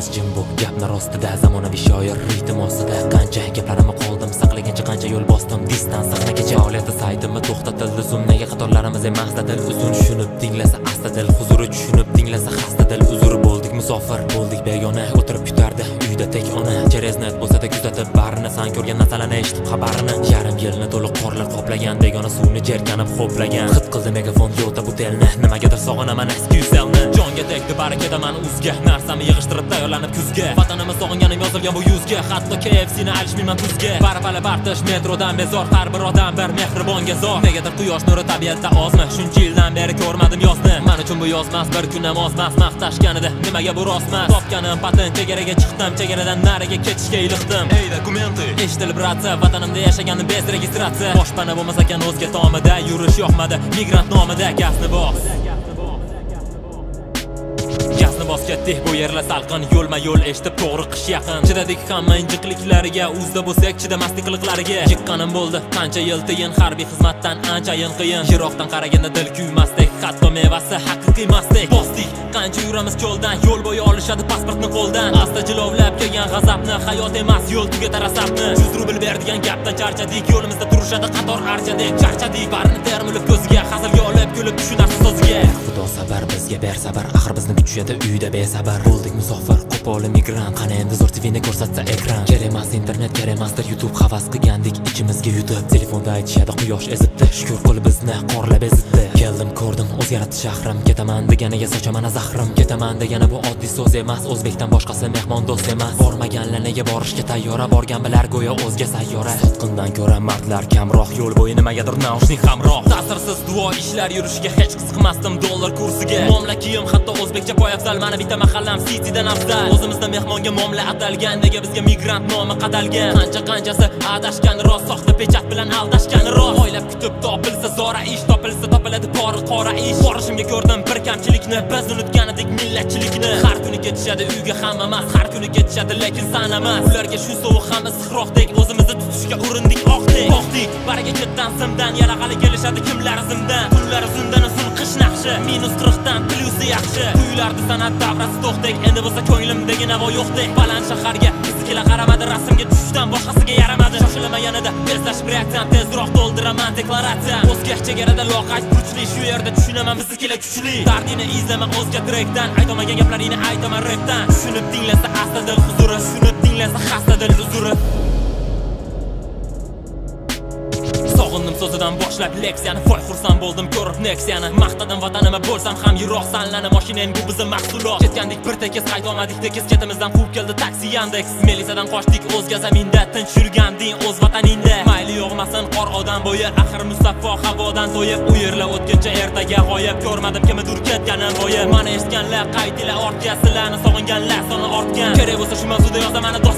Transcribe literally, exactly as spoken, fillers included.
jim bu gapni rostida zamonaviy shoir ritm ostida qancha gaplarimni qoldim saqlagancha qancha yo'l bosdim distansni kecha oliyati saytimni to'xtatildi zoomdagi qatorlarimiz emas dil uzun tushunib tinglasa asta dil huzuri tushunib tinglasa xasta dil uzr bo'ldik musofir bo'ldik begona o'tirib kutardi uyda tek ona chereznat bo'lsa-da kuzatib barini san ko'rgan narsalarni eshitib xabarini yarim yilni to'liq qorlar qoplagan begona suvni jerkanib xo'plagan xit qildi megafon yo'ta bu telni nimagadir sog'inaman eski selni jonga tegdi barakaman uzga narsani yig'ishtirib tayyorlanib kuzga vatanimni sog'inganim yozilgan bu yuzga hatto K F C'ni alishmayman tuzga barabala bartish metrodan bezor har bir odam bir mehribonga zor negadir quyosh nuri tabiatda ozmi shuncha yildan beri ko'rmadim yozni men uchun bu yozmas bir kun ham ozmas maqtashganida nimaga bu rostmas topganim patent chegaraga chiqdim chegaradan nariga ketishga iliqdim ey dokumenti eshitilib ratsa vatanimda yashaganim bez registratsiya boshpana bo'lmas ekan o'zga tomida yurish yoqmadi migrant nomida gazni bos gazni bos ketdik bu yerlar salqin yo'lma yo'l eshitib to'g'ri qish yaqin chidadik hamma injiqliklariga uzda bo'lsak chidamaslik qiliqlariga chiqqanim bo'ldi qancha yil tiyin harbiy xizmatdan anchayin qiyin yiroqdan qaraganda dil kuymasdek hatto mevasi haqiqiy emasdek bosdik qancha yuramiz cho'ldan yo'l bo'yi olishadi pasportni qo'ldan asta jilovlab kelgan g'azabni hayot emas yo'l tugatar asabni yuz rubl berdigan gapdan charchadik yo'limizda turishadi qator archadek charchadik barini termilib ko'ziga hazilga olib kulib tushunarsiz so'ziga xudo sabr bizga ber sabr axir bizni kuchayadi uyda besabr bo'ldik musofir qo'pol migrant qani endi zo'r T V'ni ko'rsatsa ekran kerak emas internet kerak emasdir YouTube havas qilgandik ichimizga yutib telefonda aytishadi quyosh ezibdi shukur qil bizni qorlab ezibdi keldim ko'rdim o'zgardi shahrim ketaman deganiga sochaman zahrim ketaman degani bu oddiy so'z emas o'zbekdan boshqasi mehmon do'st emas bormaganlar nega borishga tayyora borgan bilar go'yo o'zga sayyora sotqindan ko'ra mardlar kamroq yo'l bo'yi nimagadir naushnik hamroh ta'sirsiz duo ishlar yurishiga hech qiziqmasdim dollar kursiga muomala kiyim hatto o'zbekcha poyafzal mana bitta mahallam Citydan afzal o'zimizda mehmonga muomala atalgan nega bizga migrant nomi qadalgan qancha qanchasi adashgan rost soxta pechat bilan aldashgan rost oylab kutib topilsa zora ish topilsa topiladi pori qora ish borishimga ko'rdim bir kamchilikni biz unutgan edik millatchilikni har kuni ketishadi uyga hamma emas har kuni ketishadi lekin san emas ularga shu sovuq hamma sihroqdek o'zimizni tutishga urindik oqdek oqdik baraga ketdan simdan yarag'ali kelishadi kimlar zimdan kunlar zundan usul qish naqshi minus qirqdan plyusi yaxshi tuyulardi san'at davrasi to'xtek endi bo'lsa ko'nglimdagi navo yo'qdek baland shaharga biznikilar qaramadi rasmga tushishdan boshqasiga yaramadi shoshilaman yanada tezlashib reaksiyam tezroq to'ldiraman deklaratsiya o'zga chegarada loqayd kuchli shu yerda tushunaman biznikilar kuchli dardini izlama o'zga trekdan aytolmagan gaplaringni aytaman repdan tushunib tinglasa asta dil huzuri tushunib tinglasa xasta dil uzuri sog'indim so'zidan boshlab leksiyani voy xursand bo'ldim ko'rib Nexia'ni maqtadim vatanimga bo'lsam ham yiroq sanlani mashinang bu bizning mahsulot ketgandik bir tekis qaytolmadik tekis ketimizdan quvib keldi taksi Yandex Melisadan qochdik o'zga zaminda tinch yurganding o'z vataningda mayli yo'g'masin qor odam bo'yi axir musaffo havodan to'yib u yerlar o'tguncha ertaga g'oyib ko'rmadim kimnidir ketganim bo'yi mana eshitganlar qaytdilar ortga sizlarni sog'inganlar soni ortgan kerak bo'lsa shu mavzuda yozaman